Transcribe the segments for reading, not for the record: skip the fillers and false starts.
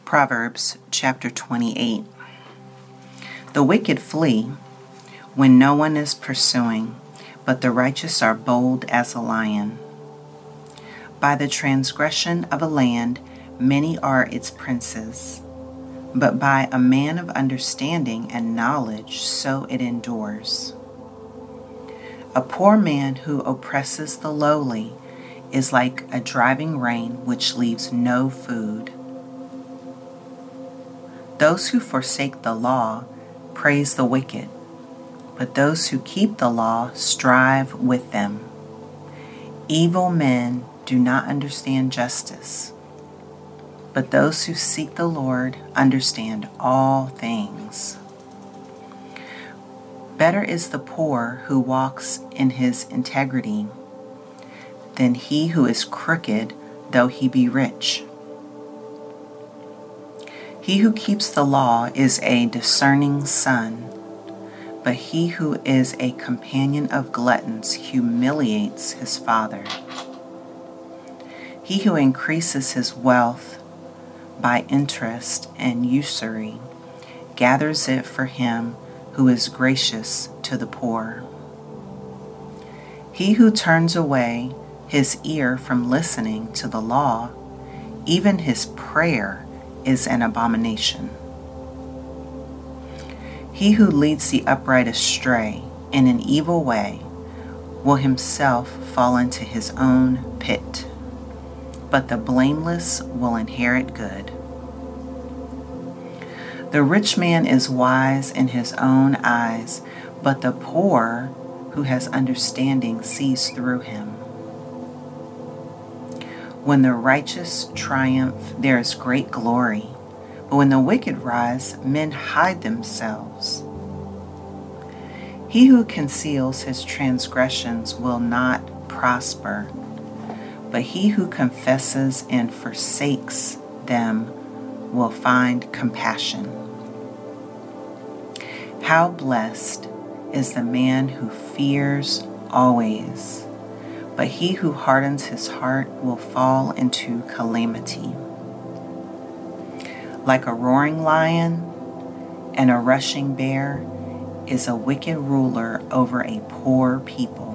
Proverbs chapter 28. The wicked flee when no one is pursuing, but the righteous are bold as a lion. By the transgression of a land, many are its princes, but by a man of understanding and knowledge, so it endures. A poor man who oppresses the lowly is like a driving rain which leaves no food. Those who forsake the law praise the wicked, but those who keep the law strive with them. Evil men do not understand justice, but those who seek the Lord understand all things. Better is the poor who walks in his integrity than he who is crooked, though he be rich. He who keeps the law is a discerning son, but he who is a companion of gluttons humiliates his father. He who increases his wealth by interest and usury gathers it for him who is gracious to the poor. He who turns away his ear from listening to the law, even his prayer is an abomination. He who leads the upright astray in an evil way will himself fall into his own pit, but the blameless will inherit good. The rich man is wise in his own eyes, but the poor who has understanding sees through him. When the righteous triumph, there is great glory, but when the wicked rise, men hide themselves. He who conceals his transgressions will not prosper, but he who confesses and forsakes them will find compassion. How blessed is the man who fears always, but he who hardens his heart will fall into calamity. Like a roaring lion and a rushing bear is a wicked ruler over a poor people.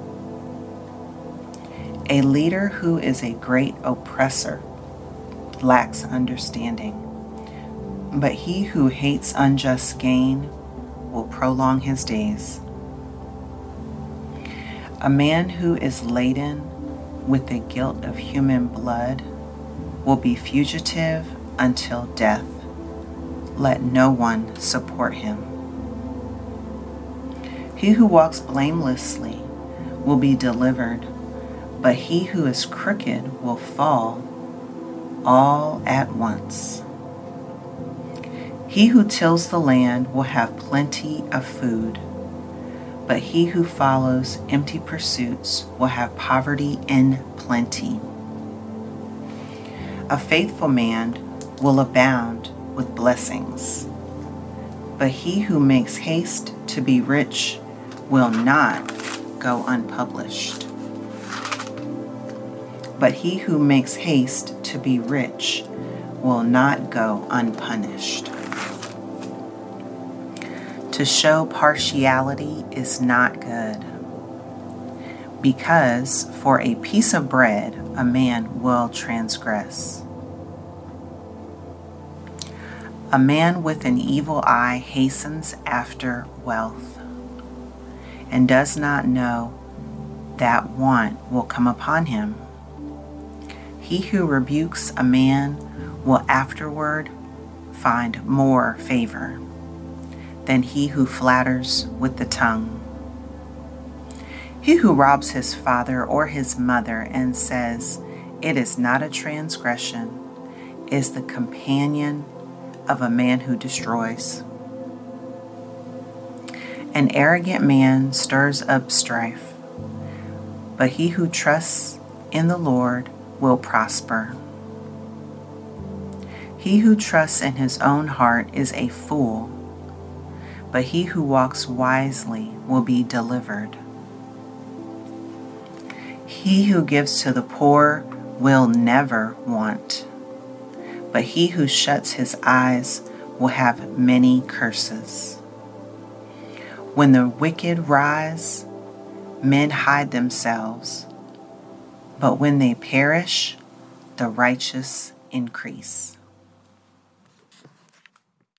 A leader who is a great oppressor lacks understanding, but he who hates unjust gain will prolong his days. A man who is laden with the guilt of human blood will be fugitive until death. Let no one support him. He who walks blamelessly will be delivered, but he who is crooked will fall all at once. He who tills the land will have plenty of food, but he who follows empty pursuits will have poverty in plenty. A faithful man will abound with blessings, but he who makes haste to be rich will not go unpublished. But he who makes haste to be rich will not go unpunished. To show partiality is not good, because for a piece of bread a man will transgress. A man with an evil eye hastens after wealth and does not know that want will come upon him. He who rebukes a man will afterward find more favor than he who flatters with the tongue. He who robs his father or his mother and says, "It is not a transgression," is the companion of a man who destroys. An arrogant man stirs up strife, but he who trusts in the Lord will prosper. He who trusts in his own heart is a fool, but he who walks wisely will be delivered. He who gives to the poor will never want, but he who shuts his eyes will have many curses. When the wicked rise, men hide themselves, but when they perish, the righteous increase.